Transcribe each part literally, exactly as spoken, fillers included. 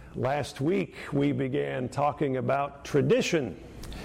Last week we began talking about tradition.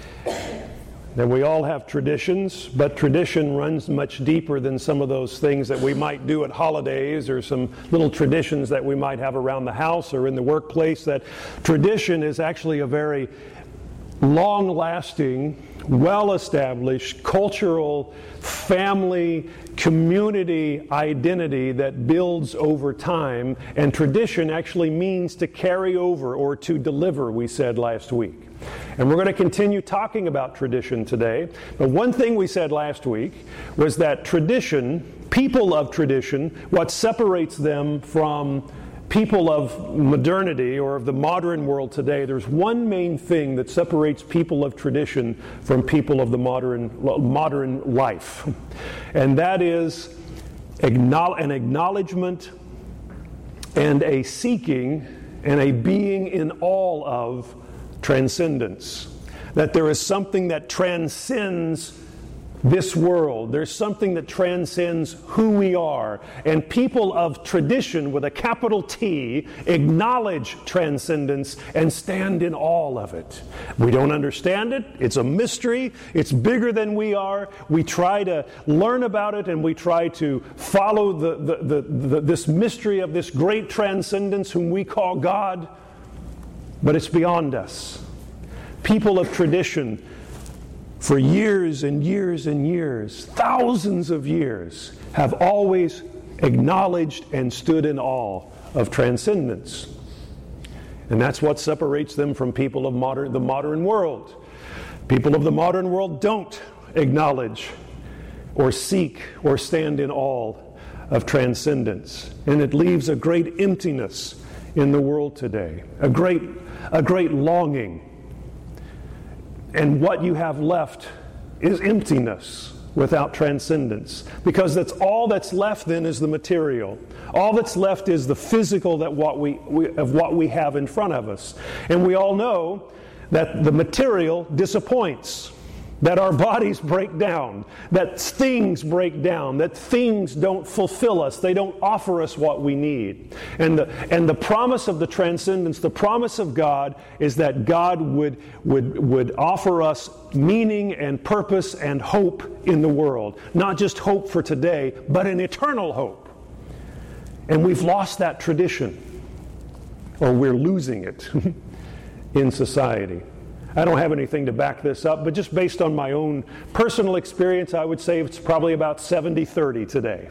That we all have traditions, but tradition runs much deeper than some of those things that we might do at holidays or some little traditions that we might have around the house or in the workplace. That tradition is actually a very long-lasting, well-established cultural, family, community identity that builds over time. And tradition actually means to carry over or to deliver, we said last week. And we're going to continue talking about tradition today. But one thing we said last week was that tradition, people of tradition, what separates them from people of modernity or of the modern world today, there's one main thing that separates people of tradition from people of the modern modern life. And that is an acknowledgement and a seeking and a being in all of transcendence. That there is something that transcends this world. There's something that transcends who we are. And people of tradition, with a capital T, acknowledge transcendence and stand in awe of it. We don't understand it. It's a mystery. It's bigger than we are. We try to learn about it and we try to follow the, the, the, the, this mystery of this great transcendence whom we call God. But it's beyond us. People of tradition, for years and years and years, thousands of years, have always acknowledged and stood in awe of transcendence. And that's what separates them from people of modern, the modern world. People of the modern world don't acknowledge or seek or stand in awe of transcendence. And it leaves a great emptiness in the world today, a great, a great longing. And what you have left is emptiness without transcendence. Because that's all that's left then is the material. All that's left is the physical that what we, we of what we have in front of us. And we all know that the material disappoints. That our bodies break down, that things break down, that things don't fulfill us, they don't offer us what we need. And the, and the promise of the transcendence, the promise of God, is that God would, would, would offer us meaning and purpose and hope in the world. Not just hope for today, but an eternal hope. And we've lost that tradition, or we're losing it in society. I don't have anything to back this up, but just based on my own personal experience, I would say it's probably about seventy thirty today.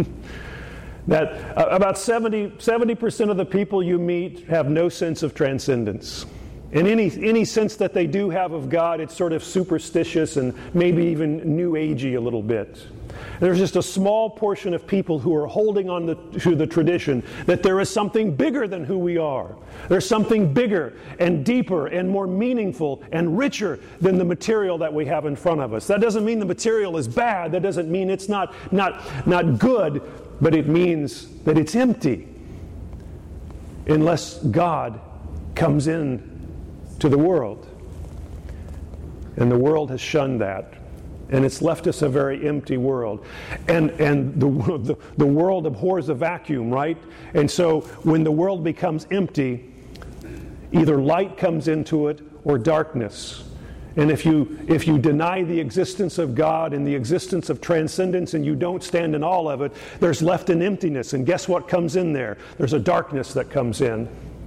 That uh, about seventy percent of the people you meet have no sense of transcendence. And any, any sense that they do have of God, it's sort of superstitious and maybe even new agey a little bit. There's just a small portion of people who are holding on the, to the tradition that there is something bigger than who we are. There's something bigger and deeper and more meaningful and richer than the material that we have in front of us. That doesn't mean the material is bad. That doesn't mean it's not, not, not good, but it means that it's empty unless God comes in to the world. And the world has shunned that. And it's left us a very empty world. And and the, the, the world abhors a vacuum, right? And so when the world becomes empty, either light comes into it or darkness. And if you if you deny the existence of God and the existence of transcendence and you don't stand in awe of it, there's left an emptiness. And guess what comes in there? There's a darkness that comes in.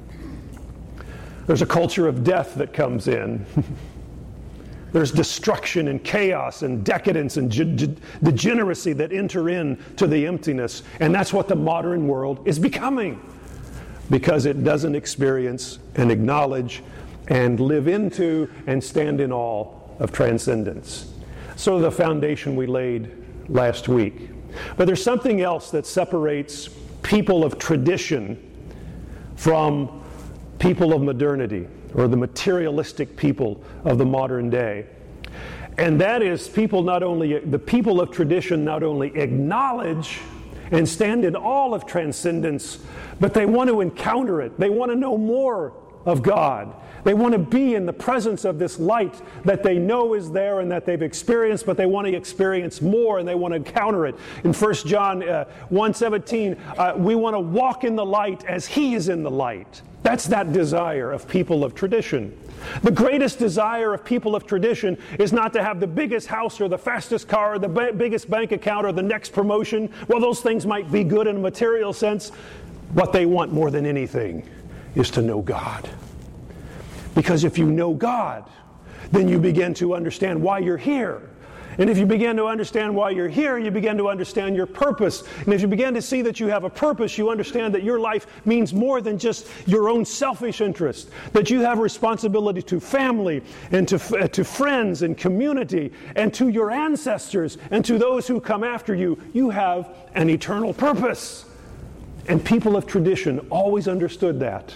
There's a culture of death that comes in. There's destruction and chaos and decadence and ge- degeneracy that enter into the emptiness. And that's what the modern world is becoming. Because it doesn't experience and acknowledge and live into and stand in awe of transcendence. So the foundation we laid last week. But there's something else that separates people of tradition from people of modernity, or the materialistic people of the modern day. And that is people not only, the people of tradition not only acknowledge and stand in awe of transcendence, but they want to encounter it. They want to know more of God. They want to be in the presence of this light that they know is there and that they've experienced, but they want to experience more and they want to encounter it. In First John uh, one seventeen, uh, we want to walk in the light as He is in the light. That's that desire of people of tradition. The greatest desire of people of tradition is not to have the biggest house or the fastest car or the ba- biggest bank account or the next promotion. Well, those things might be good in a material sense. What they want more than anything is to know God. Because if you know God, then you begin to understand why you're here. And if you begin to understand why you're here, you begin to understand your purpose. And if you begin to see that you have a purpose, you understand that your life means more than just your own selfish interest. That you have a responsibility to family and to, uh, to friends and community and to your ancestors and to those who come after you. You have an eternal purpose. And people of tradition always understood that.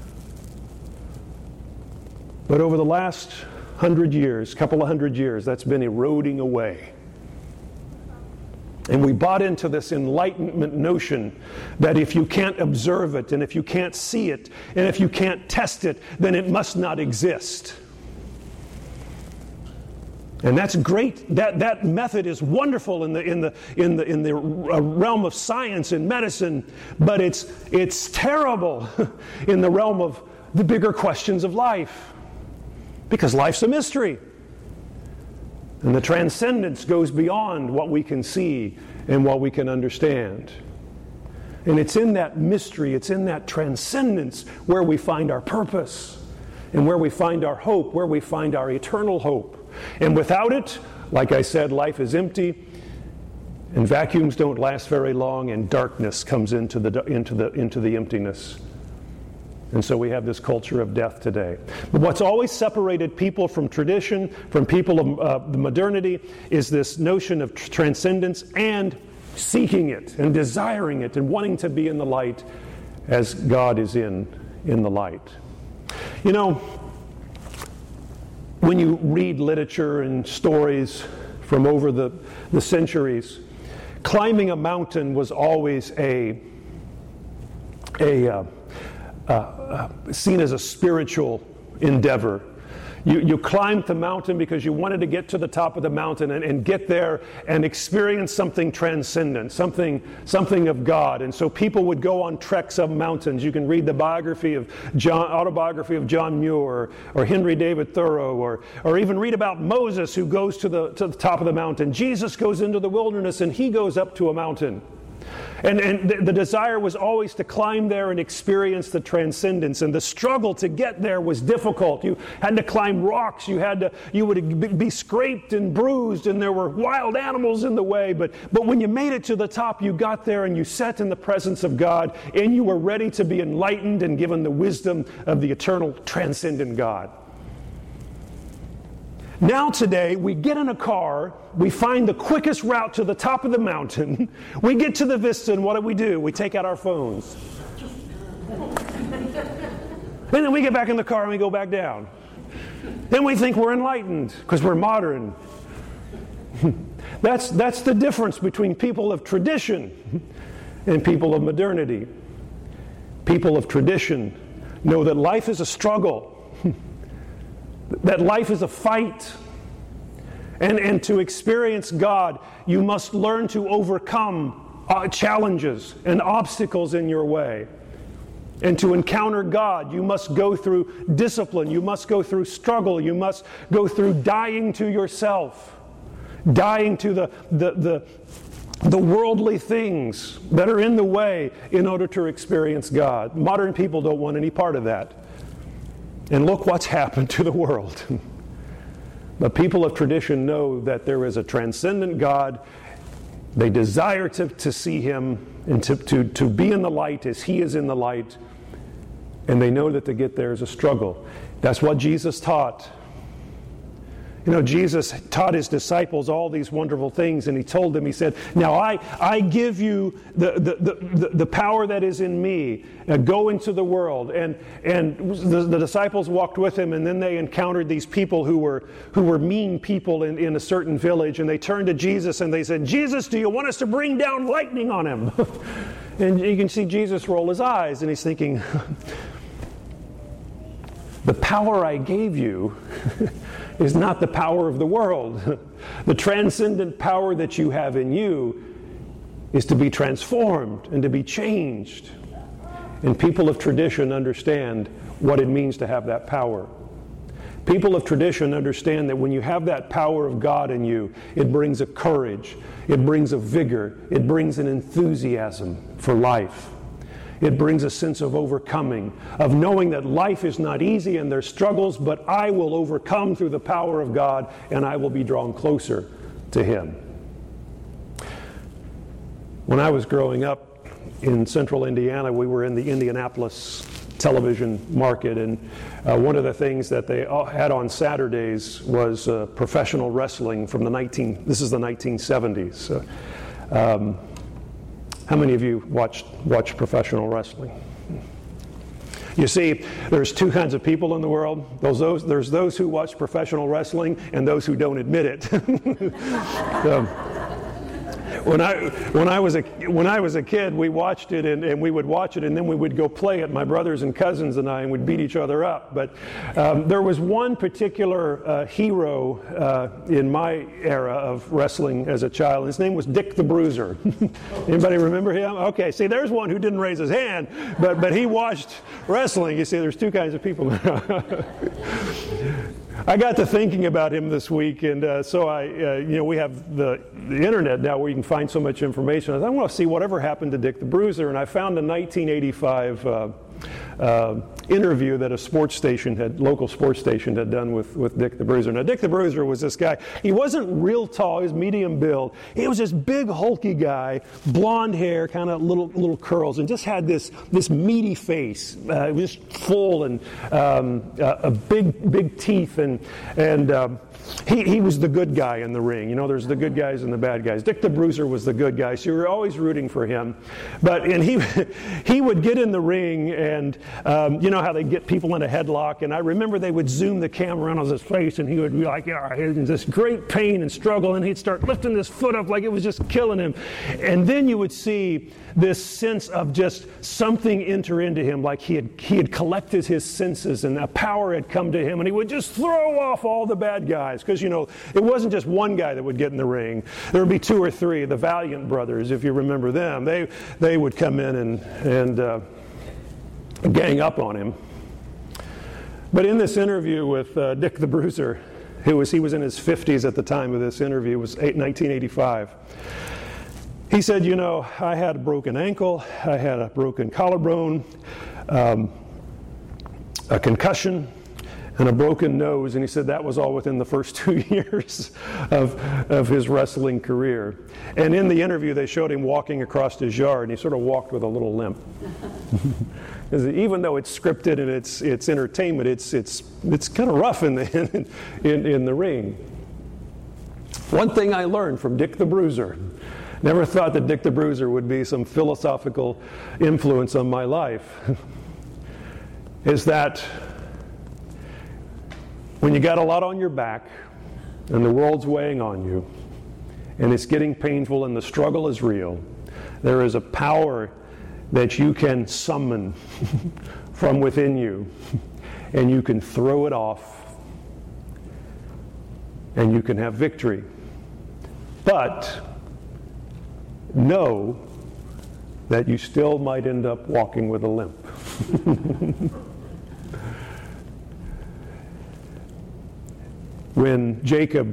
But over the last hundred years, couple of hundred years, that's been eroding away. And we bought into this enlightenment notion that if you can't observe it, and if you can't see it, and if you can't test it, then it must not exist. And that's great. That that method is wonderful in the in the in the in the realm of science and medicine, but it's it's terrible in the realm of the bigger questions of life. Because life's a mystery. And the transcendence goes beyond what we can see and what we can understand. And it's in that mystery, it's in that transcendence where we find our purpose and where we find our hope, where we find our eternal hope. And without it, like I said, life is empty, and vacuums don't last very long, and darkness comes into the into the into the emptiness. And so we have this culture of death today. But what's always separated people from tradition, from people of uh, the modernity, is this notion of tr- transcendence and seeking it and desiring it and wanting to be in the light as God is in, in the light. You know, when you read literature and stories from over the, the centuries, climbing a mountain was always a a uh, Uh, uh, seen as a spiritual endeavor. You, you climbed the mountain because you wanted to get to the top of the mountain and, and get there and experience something transcendent, something something of God. And so people would go on treks up mountains. You can read the biography of John, autobiography of John Muir, or, or Henry David Thoreau, or or even read about Moses, who goes to the to the top of the mountain. Jesus goes into the wilderness and he goes up to a mountain. And, and the, the desire was always to climb there and experience the transcendence. And the struggle to get there was difficult. You had to climb rocks. You had to. You would be scraped and bruised, and there were wild animals in the way. But but when you made it to the top, you got there and you sat in the presence of God, and you were ready to be enlightened and given the wisdom of the eternal, transcendent God. Now today, we get in a car, we find the quickest route to the top of the mountain, we get to the vista, and what do we do? We take out our phones. And then we get back in the car and we go back down. Then we think we're enlightened, because we're modern. That's, that's the difference between people of tradition and people of modernity. People of tradition know that life is a struggle. That life is a fight. And, and to experience God, you must learn to overcome uh, challenges and obstacles in your way. And to encounter God, you must go through discipline. You must go through struggle. You must go through dying to yourself. Dying to the, the, the, the worldly things that are in the way in order to experience God. Modern people don't want any part of that. And look what's happened to the world. But people of tradition know that there is a transcendent God. They desire to, to see Him and to, to, to be in the light as He is in the light. And they know that to get there is a struggle. That's what Jesus taught. You know, Jesus taught His disciples all these wonderful things, and He told them, He said, now I, I give you the, the, the, the power that is in me. Uh, go into the world. And, and the, the disciples walked with Him, and then they encountered these people who were, who were mean people in, in a certain village, and they turned to Jesus and they said, Jesus, do you want us to bring down lightning on him? And you can see Jesus roll his eyes, and He's thinking, the power I gave you is not the power of the world. The transcendent power that you have in you is to be transformed and to be changed. And people of tradition understand what it means to have that power. People of tradition understand that when you have that power of God in you, it brings a courage, it brings a vigor, it brings an enthusiasm for life. It brings a sense of overcoming, of knowing that life is not easy and there's struggles, but I will overcome through the power of God and I will be drawn closer to Him. When I was growing up in central Indiana, we were in the Indianapolis television market, and uh, one of the things that they had on Saturdays was uh, professional wrestling from the nineteen this is the nineteen seventies. Uh, um, how many of you watched watch professional wrestling? You see, there's two kinds of people in the world. Those, those, there's those who watch professional wrestling and those who don't admit it. so, When I when I was a when I was a kid, we watched it and, and we would watch it and then we would go play it. My brothers and cousins and I, and we'd beat each other up. But um, there was one particular uh, hero uh, in my era of wrestling as a child. His name was Dick the Bruiser. Anybody remember him? Okay, see, there's one who didn't raise his hand, but but he watched wrestling. You see, there's two kinds of people. I got to thinking about him this week, and uh, so I, uh, you know, we have the, the internet now where you can find so much information. I thought, I want to see whatever happened to Dick the Bruiser, and I found a nineteen eighty-five uh, uh, interview that a sports station had, local sports station had done with, with Dick the Bruiser. Now, Dick the Bruiser was this guy. He wasn't real tall. He was medium build. He was this big, hulky guy, blonde hair, kind of little little curls, and just had this this meaty face. Uh, it was full and um, uh, a big big teeth, and and um, he he was the good guy in the ring. You know, there's the good guys and the bad guys. Dick the Bruiser was the good guy, so you were always rooting for him. But and he he would get in the ring, and um, you know how they get people in a headlock, and I remember they would zoom the camera on his face, and he would be like, yeah, this great pain and struggle, and he'd start lifting this foot up like it was just killing him. And then you would see this sense of just something enter into him, like he had he had collected his senses and a power had come to him, and he would just throw off all the bad guys, because you know it wasn't just one guy that would get in the ring. There would be two or three, the Valiant brothers, if you remember them. They they would come in and and uh, gang up on him. But in this interview with uh, Dick the Bruiser, who was he was in his fifties at the time of this interview, it was nineteen eighty-five. He said, you know, I had a broken ankle, I had a broken collarbone, um, a concussion, and a broken nose, and he said that was all within the first two years of, of his wrestling career. And in the interview, they showed him walking across his yard, and he sort of walked with a little limp. Even though it's scripted and it's it's entertainment, it's it's it's kind of rough in the in, in the ring. One thing I learned from Dick the Bruiser. Never thought that Dick the Bruiser would be some philosophical influence on my life. Is that when you got a lot on your back and the world's weighing on you and it's getting painful and the struggle is real, there is a power that you can summon from within you, and you can throw it off and you can have victory. But know that you still might end up walking with a limp. When Jacob,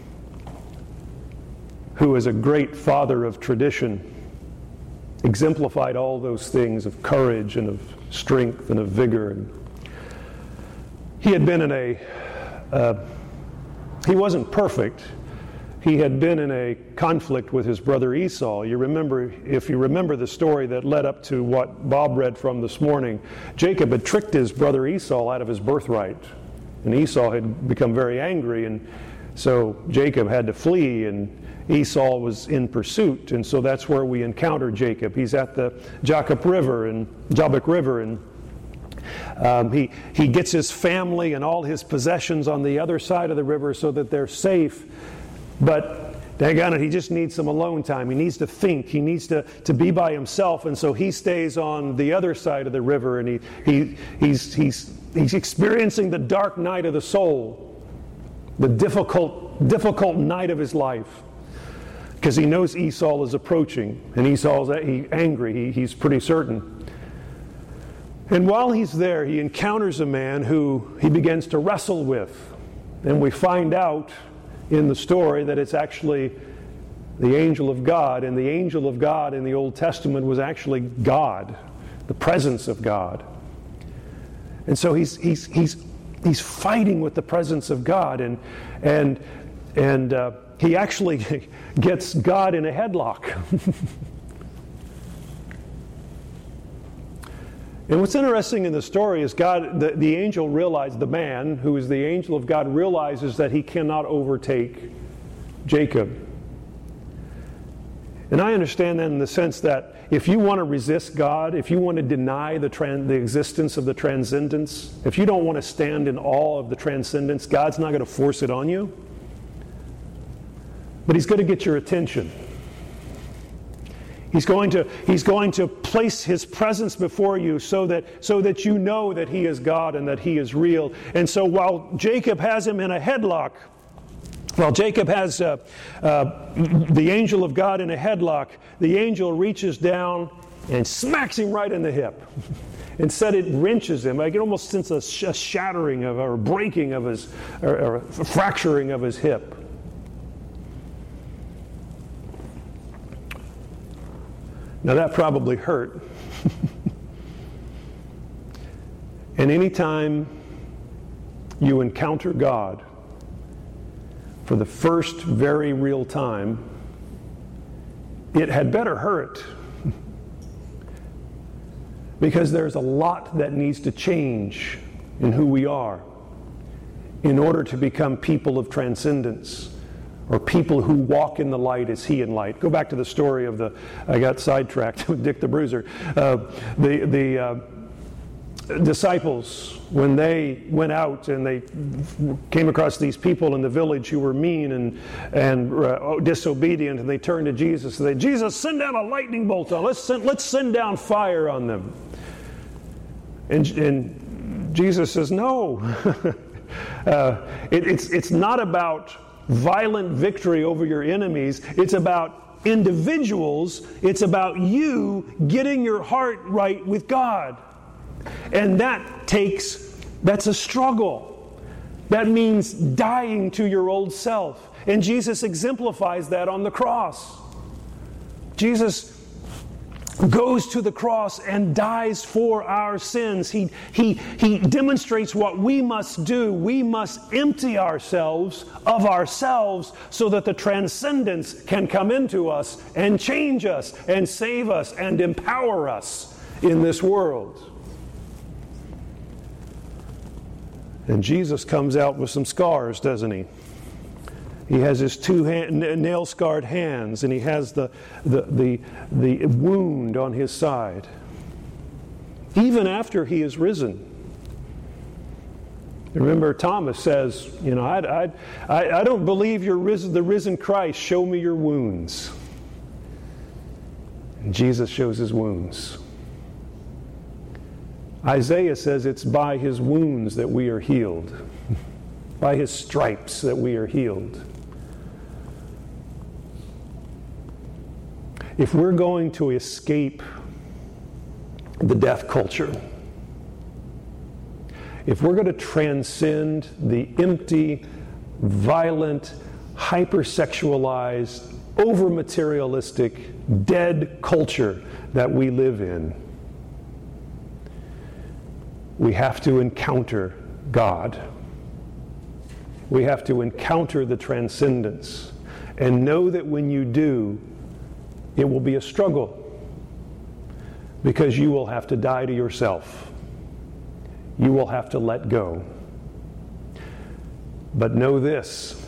who is a great father of tradition, exemplified all those things of courage and of strength and of vigor, and he had been in a, uh, he wasn't perfect. He had been in a conflict with his brother Esau. You remember, if you remember the story that led up to what Bob read from this morning, Jacob had tricked his brother Esau out of his birthright. And Esau had become very angry, and so Jacob had to flee, and Esau was in pursuit. And so that's where we encounter Jacob. He's at the Jabbok River, and Jabbok River, and Um, he, he gets his family and all his possessions on the other side of the river so that they're safe. But daggone it, he just needs some alone time. He needs to think. He needs to, to be by himself. And so he stays on the other side of the river, and he, he he's he's he's experiencing the dark night of the soul, the difficult difficult night of his life, because he knows Esau is approaching, and Esau's he, angry. He, he's pretty certain. And while he's there, he encounters a man who he begins to wrestle with. And we find out in the story that it's actually the angel of God. And the angel of God in the Old Testament was actually God, the presence of God. And so he's he's he's he's fighting with the presence of God, and and and uh, he actually gets God in a headlock. And what's interesting in the story is God, the, the angel realized, the man who is the angel of God realizes that he cannot overtake Jacob. And I understand that in the sense that if you want to resist God, if you want to deny the, tran- the existence of the transcendence, if you don't want to stand in awe of the transcendence, God's not going to force it on you. But He's going to get your attention. He's going to, he's going to place His presence before you so that, so that you know that He is God and that He is real. And so while Jacob has him in a headlock, while Jacob has uh, uh, the angel of God in a headlock, the angel reaches down and smacks him right in the hip. Instead, it wrenches him. I can almost sense a, sh- a shattering of, or breaking of his, or, or a fracturing of his hip. Now that probably hurt. And anytime you encounter God for the first very real time, it had better hurt. Because there's a lot that needs to change in who we are in order to become people of transcendence, or people who walk in the light as He in light. Go back to the story of the, I got sidetracked with Dick the Bruiser. Uh, the the uh, disciples, when they went out and they came across these people in the village who were mean and and uh, disobedient, and they turned to Jesus and they, Jesus, send down a lightning bolt on. Let's send, let's send down fire on them. And, and Jesus says, no. uh, it, it's it's not about violent victory over your enemies. It's about individuals. It's about you getting your heart right with God. And that takes, that's a struggle. That means dying to your old self. And Jesus exemplifies that on the cross. Jesus goes to the cross and dies for our sins. He, he, he demonstrates what we must do. We must empty ourselves of ourselves so that the transcendence can come into us and change us and save us and empower us in this world. And Jesus comes out with some scars, doesn't He? He has his two hand, nail-scarred hands, and he has the, the, the, the wound on his side. Even after He is risen. Remember, Thomas says, you know, I, I, I, I don't believe you're risen, the risen Christ. Show me your wounds. And Jesus shows His wounds. Isaiah says it's by His wounds that we are healed. By His stripes that we are healed. If we're going to escape the death culture, if we're going to transcend the empty, violent, hypersexualized, over-materialistic, dead culture that we live in, we have to encounter God. We have to encounter the transcendence and know that when you do, it will be a struggle because you will have to die to yourself. You will have to let go. But know this,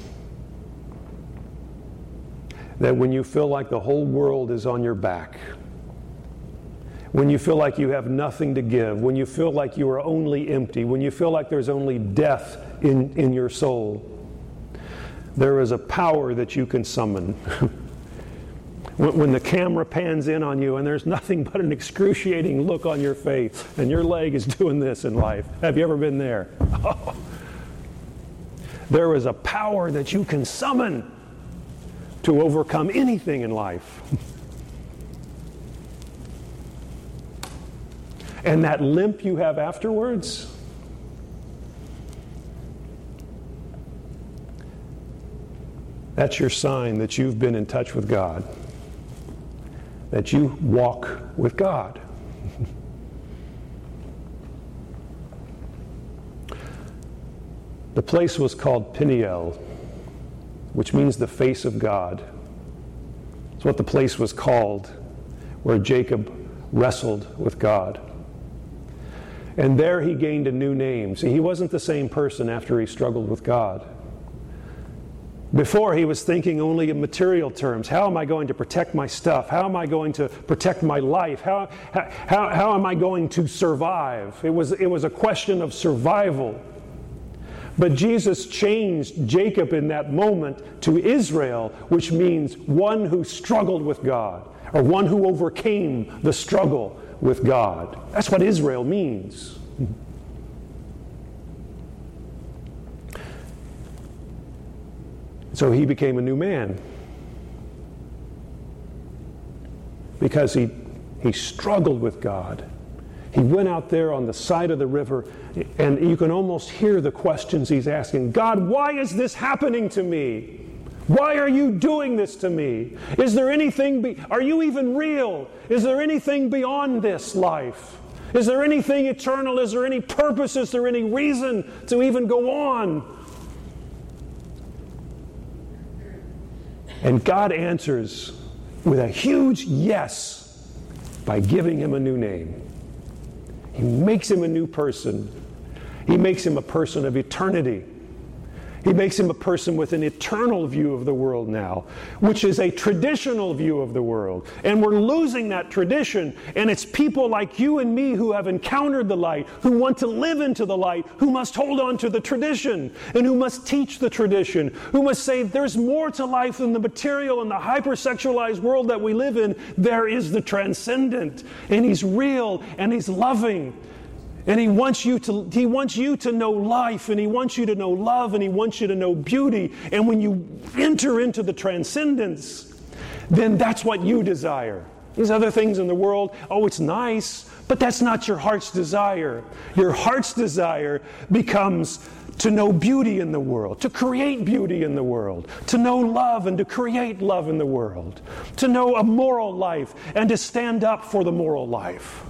that when you feel like the whole world is on your back, when you feel like you have nothing to give, when you feel like you are only empty, when you feel like there's only death in, in your soul, there is a power that you can summon. when, when the camera pans in on you and there's nothing but an excruciating look on your face and your leg is doing this in life. Have you ever been there? Oh. There is a power that you can summon to overcome anything in life. And that limp you have afterwards, that's your sign that you've been in touch with God, that you walk with God. The place was called Peniel, which means the face of God. It's what the place was called, where Jacob wrestled with God. And there he gained a new name. See, he wasn't the same person after he struggled with God. Before, he was thinking only in material terms. How am I going to protect my stuff? How am I going to protect my life? How, how, how am I going to survive? It was, it was a question of survival. But Jesus changed Jacob in that moment to Israel, which means one who struggled with God, or one who overcame the struggle with God. That's what Israel means. So he became a new man because he, he struggled with God. He went out there on the side of the river, and you can almost hear the questions he's asking. God, why is this happening to me? Why are you doing this to me? Is there anything, be- are you even real? Is there anything beyond this life? Is there anything eternal? Is there any purpose? Is there any reason to even go on? And God answers with a huge yes by giving him a new name. He makes him a new person. He makes him a person of eternity. He makes him a person with an eternal view of the world now, which is a traditional view of the world. And we're losing that tradition. And it's people like you and me who have encountered the light, who want to live into the light, who must hold on to the tradition, and who must teach the tradition, who must say there's more to life than the material and the hypersexualized world that we live in. There is the transcendent, and he's real, and he's loving. And he wants you to he wants you to know life, and he wants you to know love, and he wants you to know beauty. And when you enter into the transcendence, then that's what you desire. These other things in the world, oh, it's nice, but that's not your heart's desire. Your heart's desire becomes to know beauty in the world, to create beauty in the world, to know love and to create love in the world, to know a moral life and to stand up for the moral life.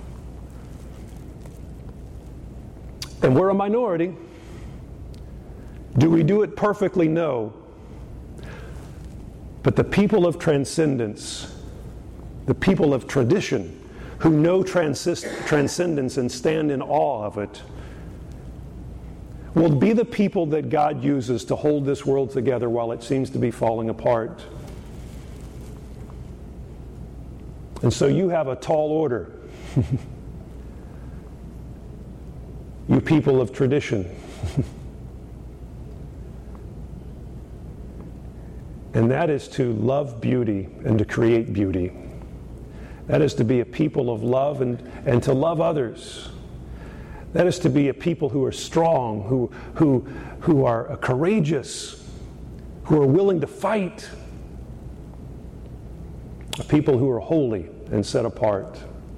And we're a minority. Do we do it perfectly? No. But the people of transcendence, the people of tradition, who know transcend- transcendence and stand in awe of it, will be the people that God uses to hold this world together while it seems to be falling apart. And so you have a tall order. You people of tradition. And that is to love beauty and to create beauty. That is to be a people of love and, and to love others. That is to be a people who are strong, who, who, who are courageous, who are willing to fight. A people who are holy and set apart.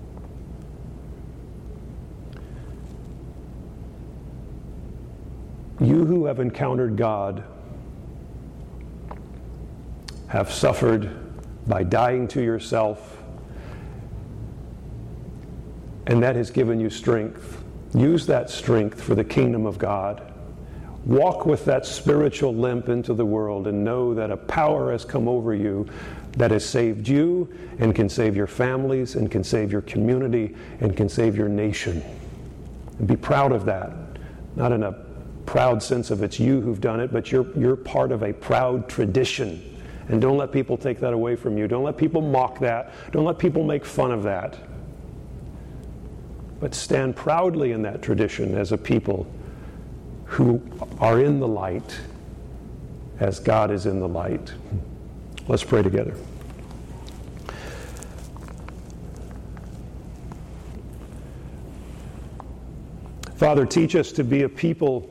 You who have encountered God have suffered by dying to yourself, and that has given you strength. Use that strength for the kingdom of God. Walk with that spiritual limp into the world and know that a power has come over you that has saved you and can save your families and can save your community and can save your nation. And be proud of that, not in a proud sense of it's you who've done it, but you're you're part of a proud tradition. And don't let people take that away from you. Don't let people mock that. Don't let people make fun of that. But stand proudly in that tradition as a people who are in the light as God is in the light. Let's pray together. Father, teach us to be a people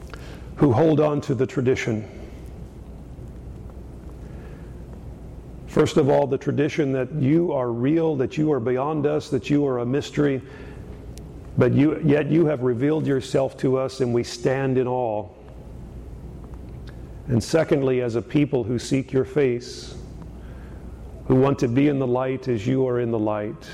who hold on to the tradition. First of all, the tradition that you are real, that you are beyond us, that you are a mystery, but you, yet you have revealed yourself to us and we stand in awe. And secondly, as a people who seek your face, who want to be in the light as you are in the light,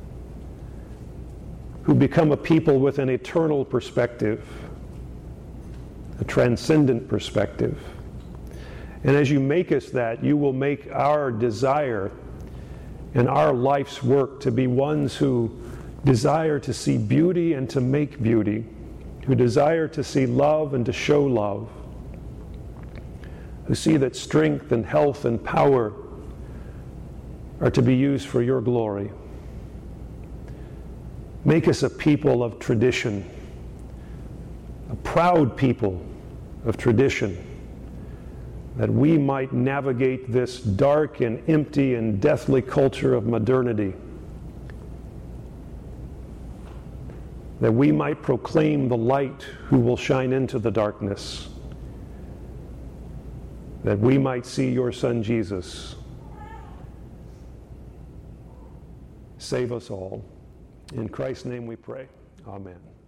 who become a people with an eternal perspective, a transcendent perspective. And as you make us that, you will make our desire and our life's work to be ones who desire to see beauty and to make beauty, who desire to see love and to show love, who see that strength and health and power are to be used for your glory. Make us a people of tradition, a proud people of tradition, that we might navigate this dark and empty and deathly culture of modernity, that we might proclaim the light who will shine into the darkness, that we might see your Son Jesus. Save us all. In Christ's name we pray. Amen.